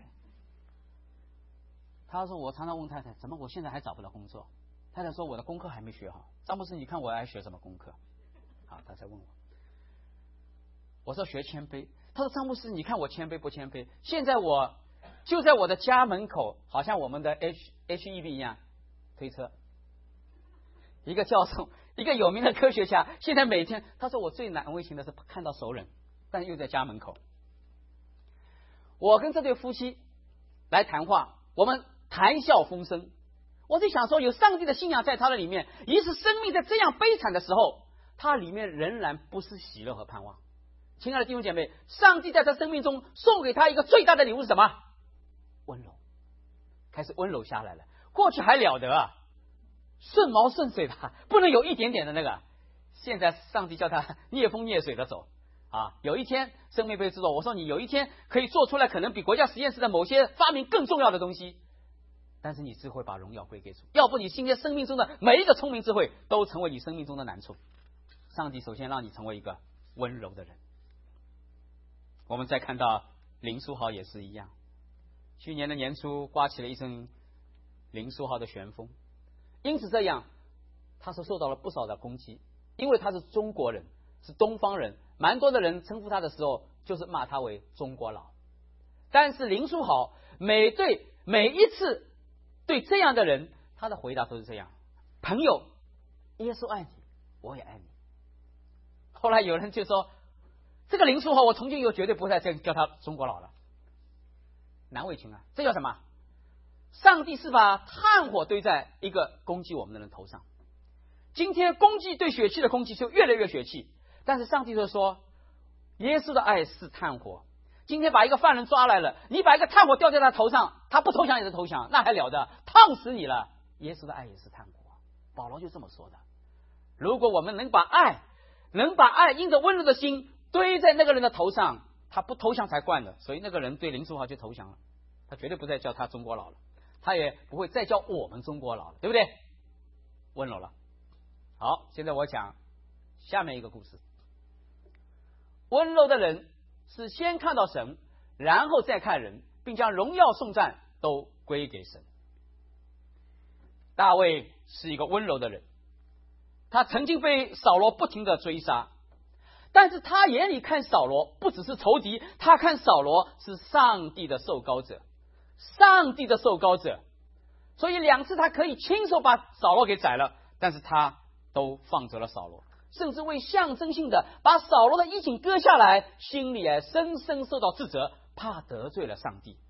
他说我常常问太太，怎么我现在还找不到工作？太太说我的功课还没学好。张牧师，你看我还学什么功课？好，他在问我，我说学谦卑。他说张牧师，你看我谦卑不谦卑？现在我就在我的家门口，好像我们的 HEB 一样推车。一个教授，一个有名的科学家，现在每天，他说我最难为情的是看到熟人，但又在家门口。我跟这对夫妻来谈话，我们谈笑风生。我在想说，有上帝的信仰在他的里面，即使生命在这样悲惨的时候，他里面仍然不是喜乐和盼望。亲爱的弟兄姐妹，上帝在他生命中送给他一个最大的礼物是什么？温柔，开始温柔下来了。过去还了得啊，顺毛顺水的，不能有一点点的那个。现在上帝叫他逆风逆水的走啊！有一天生命被制作，我说你有一天可以做出来可能比国家实验室的某些发明更重要的东西，但是你只会把荣耀归给主，要不你今天生命中的每一个聪明智慧都成为你生命中的难处。上帝首先让你成为一个温柔的人。我们再看到林书豪也是一样，去年的年初刮起了一阵林书豪的旋风，因此这样他是受到了不少的攻击，因为他是中国人，是东方人，蛮多的人称呼他的时候就是骂他为中国佬。但是林书豪每一次对这样的人，他的回答都是这样：朋友，耶稣爱你，我也爱你。后来有人就说，这个林书豪我从今以后绝对不会再叫他中国佬了，难为情啊！这叫什么？上帝是把炭火堆在一个攻击我们的人头上。今天攻击对血气的攻击就越来越血气，但是上帝就说，耶稣的爱是炭火。今天把一个犯人抓来了，你把一个炭火掉在他头上，他不投降也是投降，那还了得，烫死你了。耶稣的爱也是炭火，保罗就这么说的。如果我们能把爱因着温柔的心堆在那个人的头上，他不投降才惯的。所以那个人对林书豪就投降了，他绝对不再叫他中国佬了，他也不会再叫我们中国佬了，对不对？温柔了。好，现在我讲下面一个故事。温柔的人是先看到神，然后再看人，并将荣耀颂赞都归给神。大卫是一个温柔的人，他曾经被扫罗不停的追杀，但是他眼里看扫罗不只是仇敌，他看扫罗是上帝的受膏者，上帝的受膏者。所以2次他可以亲手把扫罗给宰了，但是他都放着了扫罗，甚至为象征性的把扫罗的衣襟割下来，心里深深受到自责，怕得罪了上帝。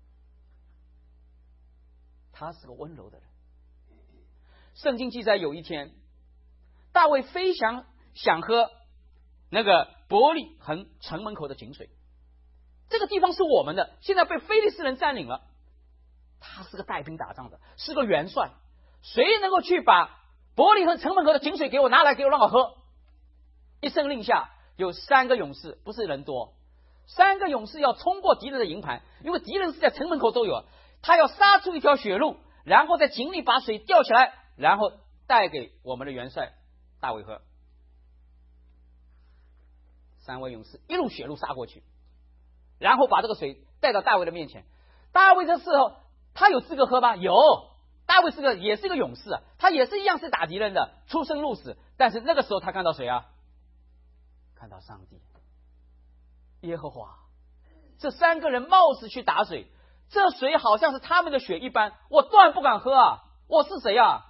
他是个温柔的人。圣经记载有一天，大卫非常想喝那个伯利恒城门口的井水，这个地方是我们的，现在被非利士人占领了。他是个带兵打仗的，是个元帅，谁能够去把伯利恒城门口的井水给我拿来，给我让我喝？一声令下，有3个勇士，不是人多，3个勇士要冲过敌人的营盘，因为敌人是在城门口都有，他要杀出一条血路，然后在井里把水吊起来，然后带给我们的元帅大卫喝。3位勇士一路血路杀过去，然后把这个水带到大卫的面前。大卫这时候他有资格喝吗？有。大卫也是个勇士啊，他也是一样是打敌人的，出生入死。但是那个时候他看到谁啊？看到上帝，耶和华。这3个人冒死去打水，这水好像是他们的血一般，我断不敢喝啊！我是谁啊？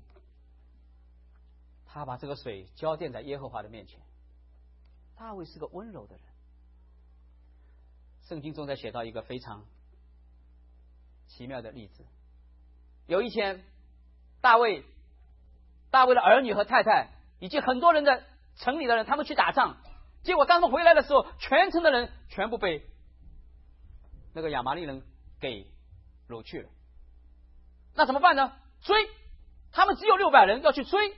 他把这个水浇奠在耶和华的面前。大卫是个温柔的人。圣经中在写到一个非常奇妙的例子。有一天，大卫的儿女和太太以及很多人的城里的人，他们去打仗，结果当他们回来的时候，全城的人全部被那个亚玛力人给掳去了。那怎么办呢？追，他们只有600人要去追，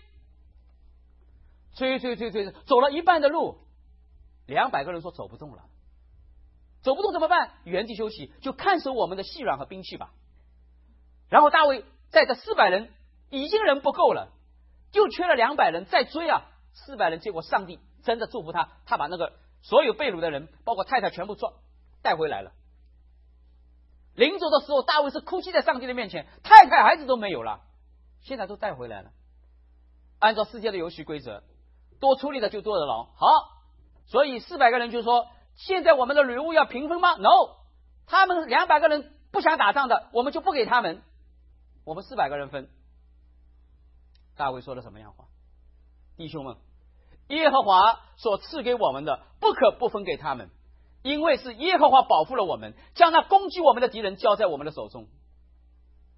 走了一半的路，200个人说走不动了，走不动怎么办？原地休息，就看守我们的细软和兵器吧。然后大卫在这400人已经人不够了，就缺了200人，再追啊，400人，结果上帝真的祝福他，他把那个所有被掳的人，包括太太全部带回来了。临走的时候，大卫是哭泣在上帝的面前，太太孩子都没有了，现在都带回来了。按照世界的游戏规则，多出力的就多得牢。好，所以400个人就说，现在我们的礼物要平分吗？ No， 他们200个人不想打仗的，我们就不给他们，我们400个人分。大卫说了什么样话？弟兄们，耶和华所赐给我们的，不可不分给他们，因为是耶和华保护了我们，将那攻击我们的敌人交在我们的手中。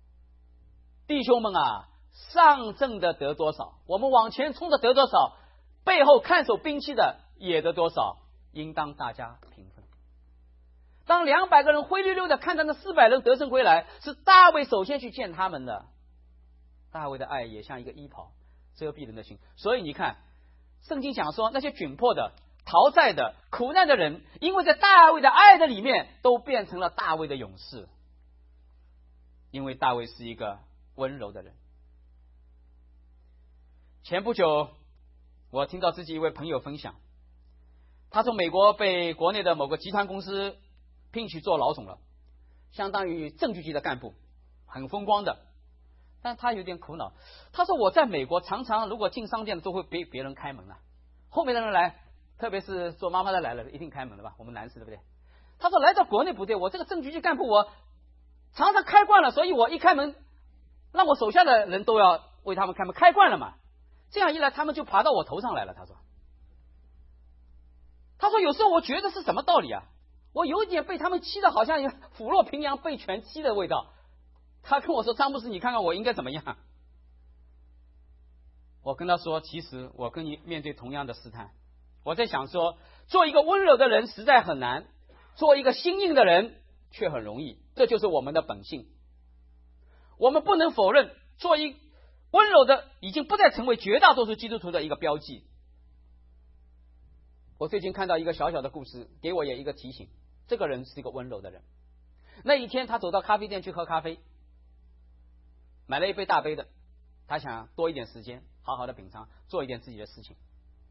弟兄们啊，上阵的得多少，我们往前冲的得多少，背后看守兵器的也得多少，应当大家平分。当200个人灰溜溜的看到那400人得胜归来，是大卫首先去见他们的。大卫的爱也像一个衣袍，遮蔽人的心。所以你看，圣经讲说，那些窘迫的、逃债的、苦难的人，因为在大卫的爱的里面，都变成了大卫的勇士。因为大卫是一个温柔的人。前不久，我听到自己一位朋友分享，他从美国被国内的某个集团公司聘去做老总了，相当于正局级的干部，很风光的。但他有点苦恼，他说我在美国常常如果进商店都会被别人开门了，后面的人来，特别是做妈妈的来了，一定开门的吧，我们男士对不对？他说来到国内不对，我这个正局级干部我常常开惯了，所以我一开门，让我手下的人都要为他们开门，开惯了嘛，这样一来他们就爬到我头上来了。他说有时候我觉得是什么道理啊，我有一点被他们欺的好像虎落平阳被犬欺的味道。他跟我说，张牧师你看看我应该怎么样。我跟他说，其实我跟你面对同样的试探。我在想说，做一个温柔的人实在很难，做一个心硬的人却很容易，这就是我们的本性。我们不能否认，做一温柔的已经不再成为绝大多数基督徒的一个标记。我最近看到一个小小的故事，给我也一个提醒，这个人是一个温柔的人。那一天他走到咖啡店去喝咖啡，买了一杯大杯的，他想多一点时间好好的品尝，做一点自己的事情。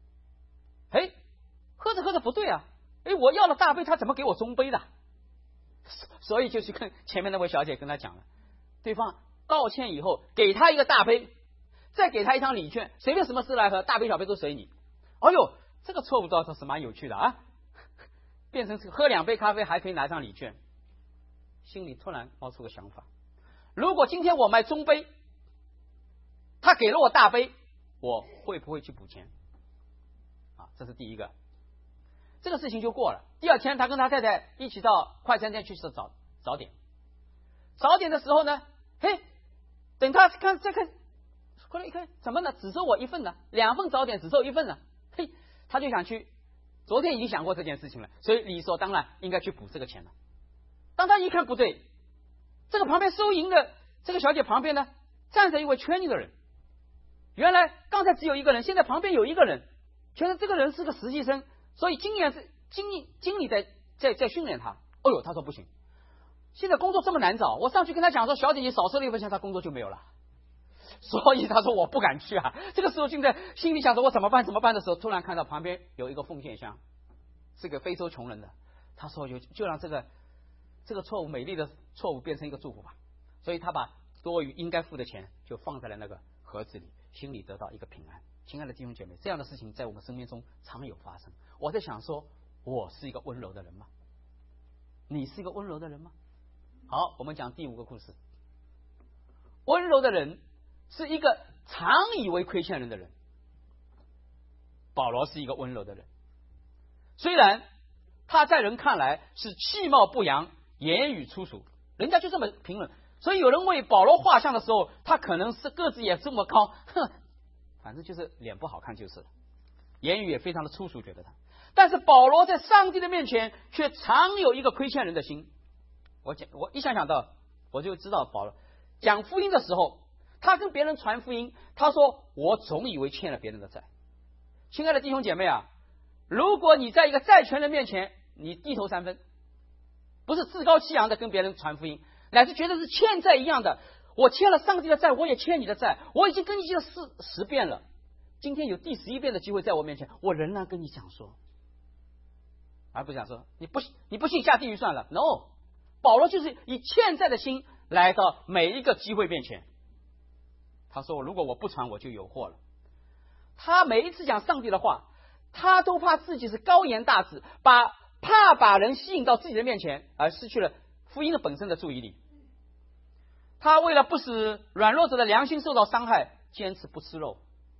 喝着喝着不对啊，我要了大杯，他怎么给我中杯的？所以就去跟前面那位小姐跟他讲了，对方道歉以后给他一个大杯，再给他一张礼券，随便什么事来喝，大杯小杯都随你。哎呦，这个错误倒是蛮有趣的啊，变成喝2杯咖啡还可以拿张礼券。心里突然冒出个想法，如果今天我买中杯，他给了我大杯，我会不会去补钱？这是第一个，这个事情就过了。第二天他跟他太太一起到快餐店去吃早点。早点的时候呢，等他再看，后来一看怎么呢，只收我1份呢，2份早点只收1份呢，他就想去，昨天已经想过这件事情了，所以理所当然应该去补这个钱了。当他一看不对，这个旁边收银的这个小姐旁边呢站着一位圈里的人，原来刚才只有一个人，现在旁边有一个人，觉得这个人是个实习生，所以经理在训练他。他说不行，现在工作这么难找，我上去跟他讲说，小姐你少收了1份钱，他工作就没有了。所以他说我不敢去啊。这个时候现在心里想说我怎么办的时候，突然看到旁边有一个奉献箱，是个非洲穷人的。他说就让这个错误，美丽的错误变成一个祝福吧。所以他把多余应该付的钱就放在了那个盒子里，心里得到一个平安。亲爱的弟兄姐妹，这样的事情在我们生命中常有发生。我在想说，我是一个温柔的人吗？你是一个温柔的人吗？好，我们讲第5个故事。温柔的人是一个常以为亏欠人的人。保罗是一个温柔的人，虽然他在人看来是气貌不扬，言语粗俗，人家就这么评论。所以有人为保罗画像的时候，他可能是个子也这么高，反正就是脸不好看就是了，言语也非常的粗俗，觉得他。但是保罗在上帝的面前却常有一个亏欠人的心。我一想到，我就知道保罗讲福音的时候，他跟别人传福音，他说我总以为欠了别人的债。亲爱的弟兄姐妹啊，如果你在一个债权人面前你低头3分，不是自高气扬的跟别人传福音，乃是觉得是欠债一样的，我欠了上帝的债，我也欠你的债，我已经跟你讲了10遍了，今天有第11遍的机会在我面前，我仍然跟你讲说，而不是讲说你不信下地狱算了。 No， 保罗就是以欠债的心来到每一个机会面前。他说如果我不传我就有祸了。他每一次讲上帝的话，他都怕自己是高言大志，怕把人吸引到自己的面前，而失去了福音的本身的注意力。他为了不使软弱者的良心受到伤害，坚持不吃肉。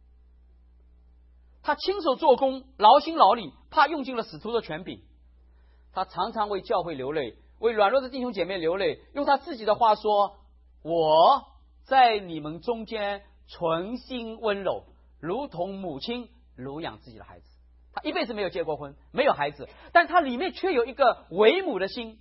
他亲手做工，劳心劳力，怕用尽了使徒的权柄。他常常为教会流泪，为软弱的弟兄姐妹流泪。用他自己的话说，我在你们中间存心温柔，如同母亲乳养自己的孩子。他一辈子没有结过婚，没有孩子，但他里面却有一个为母的心。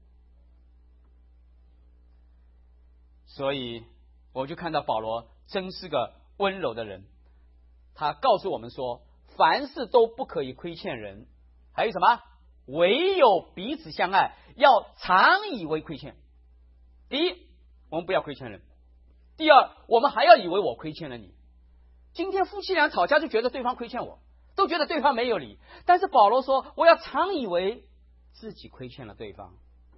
所以我就看到保罗真是个温柔的人。他告诉我们说，凡事都不可以亏欠人，还有什么？唯有彼此相爱，要常以为亏欠。第一，我们不要亏欠人；第二，我们还要以为我亏欠了你。今天夫妻俩吵架就觉得对方亏欠我，都觉得对方没有理，但是保罗说，我要常以为自己亏欠了对方。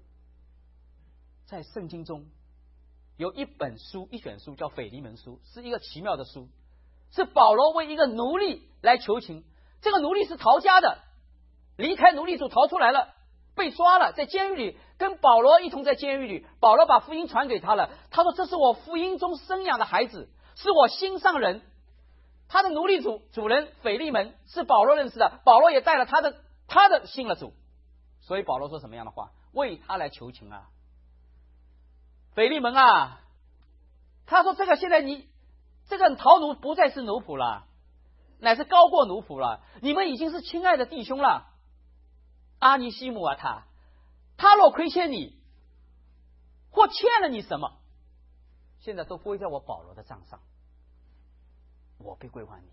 在圣经中有一卷书叫腓利门书，是一个奇妙的书，是保罗为一个奴隶来求情。这个奴隶是逃家的，离开奴隶主逃出来了，被抓了，在监狱里跟保罗一同在监狱里，保罗把福音传给他了。他说，这是我福音中生养的孩子，是我心上人。他的奴隶主人腓利门是保罗认识的，保罗也带了他的信了主。所以保罗说什么样的话？为他来求情啊，腓利门啊，他说这个现在你这个逃奴不再是奴仆了，乃是高过奴仆了，你们已经是亲爱的弟兄了。阿尼西姆啊，他若亏欠你或欠了你什么，现在都归在我保罗的账上，我必归还你。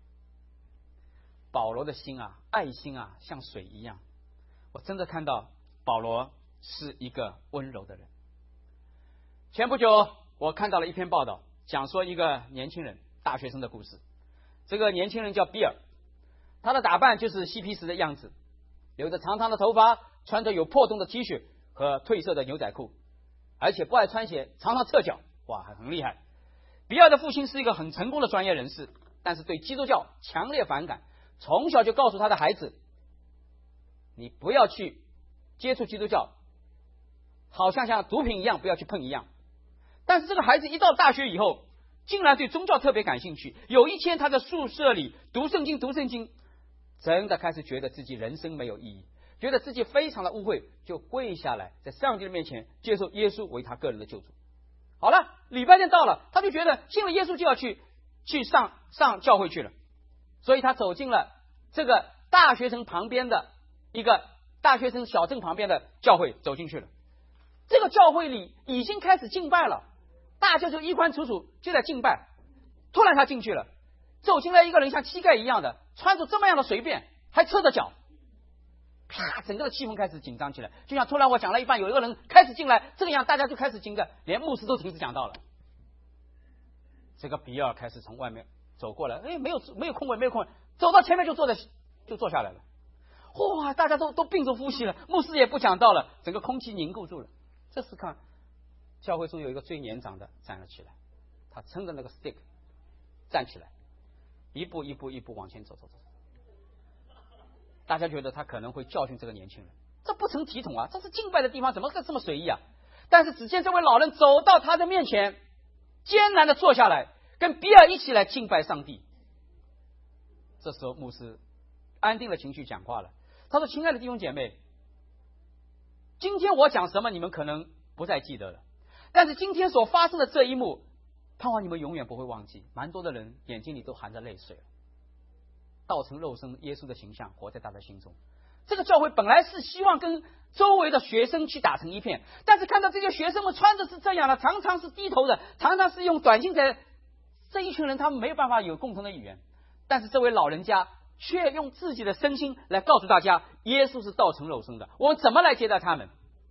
保罗的心啊，爱心啊，像水一样。我真的看到保罗是一个温柔的人。前不久我看到了一篇报道，讲说一个年轻人，大学生的故事。这个年轻人叫比尔，他的打扮就是嬉皮士的样子，留着长长的头发，穿着有破洞的 T 恤和褪色的牛仔裤，而且不爱穿鞋，常常侧脚，哇，很厉害。比尔的父亲是一个很成功的专业人士，但是对基督教强烈反感，从小就告诉他的孩子，你不要去接触基督教，好像毒品一样，不要去碰一样。但是这个孩子一到大学以后，竟然对宗教特别感兴趣。有一天他在宿舍里读圣经，真的开始觉得自己人生没有意义，觉得自己非常的污秽，就跪下来在上帝的面前接受耶稣为他个人的救主。好了，礼拜天到了，他就觉得信了耶稣就要去上教会去了，所以他走进了这个大学城旁边的一个大学城小镇旁边的教会，走进去了。这个教会里已经开始敬拜了，大家就衣冠楚楚就在敬拜。突然他进去了，走进来一个人像乞丐一样的，穿着这么样的随便，还赤着脚，啪，整个气氛开始紧张起来，就像突然我讲了一半，有一个人开始进来，这个样大家就开始惊愕，连牧师都停止讲道了。这个比尔开始从外面走过来，没有空位，走到前面就坐下来了。哇，大家都屏住呼吸了，牧师也不讲道了，整个空气凝固住了。这时看教会中有一个最年长的站了起来，他撑着那个 stick 站起来，一步往前走。大家觉得他可能会教训这个年轻人，这不成体统啊，这是敬拜的地方，怎么会这么随意啊？但是只见这位老人走到他的面前，艰难的坐下来，跟比尔一起来敬拜上帝。这时候牧师安定了情绪讲话了，他说，亲爱的弟兄姐妹，今天我讲什么你们可能不再记得了，但是今天所发生的这一幕，盼望你们永远不会忘记。蛮多的人眼睛里都含着泪水了，道成肉身耶稣的形象活在大家心中。这个教会本来是希望跟周围的学生去打成一片，但是看到这些学生们穿的是这样的，常常是低头的，常常是用短巾在，这一群人他们没有办法有共同的语言，但是这位老人家却用自己的身心来告诉大家，耶稣是道成肉身的，我们怎么来接待他们。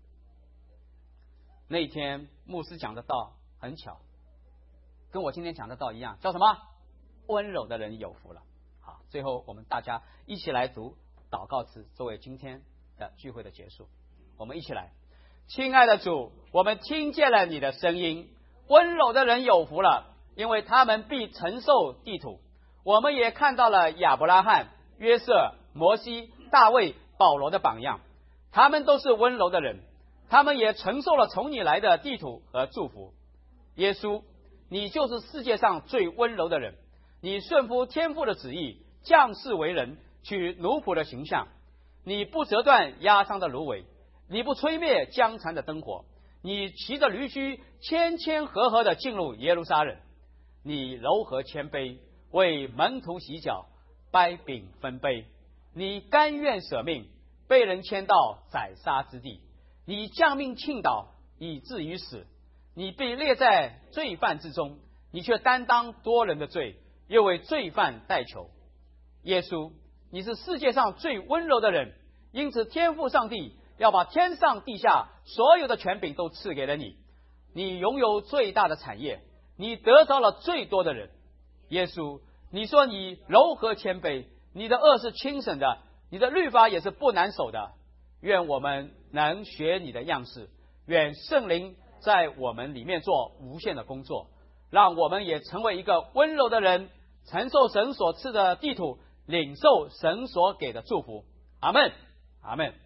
那一天牧师讲的道很巧，跟我今天讲的道一样，叫什么？温柔的人有福了。好，最后我们大家一起来读祷告词，作为今天的聚会的结束。我们一起来。亲爱的主，我们听见了你的声音，温柔的人有福了，因为他们必承受地土。我们也看到了亚伯拉罕、约瑟、摩西、大卫、保罗的榜样，他们都是温柔的人，他们也承受了从你来的地土和祝福。耶稣，你就是世界上最温柔的人，你顺服天父的旨意，降世为人，取奴仆的形象。你不折断压伤的芦苇，你不吹灭将残的灯火， 你骑着驴驹谦谦和和的进入耶路撒冷，你柔和谦卑，为门徒洗脚，掰饼分杯，你甘愿舍命，被人牵到宰杀之地，你降命倾倒，以至于死，你被列在罪犯之中，你却担当多人的罪，又为罪犯代求。耶稣，你是世界上最温柔的人，因此天父上帝要把天上地下所有的权柄都赐给了你，你拥有最大的产业，你得着了最多的人。耶稣，你说你柔和谦卑，你的恶是轻省的，你的律法也是不难守的。愿我们能学你的样式，愿圣灵在我们里面做无限的工作，让我们也成为一个温柔的人，承受神所赐的地土，领受神所给的祝福。阿们，阿们。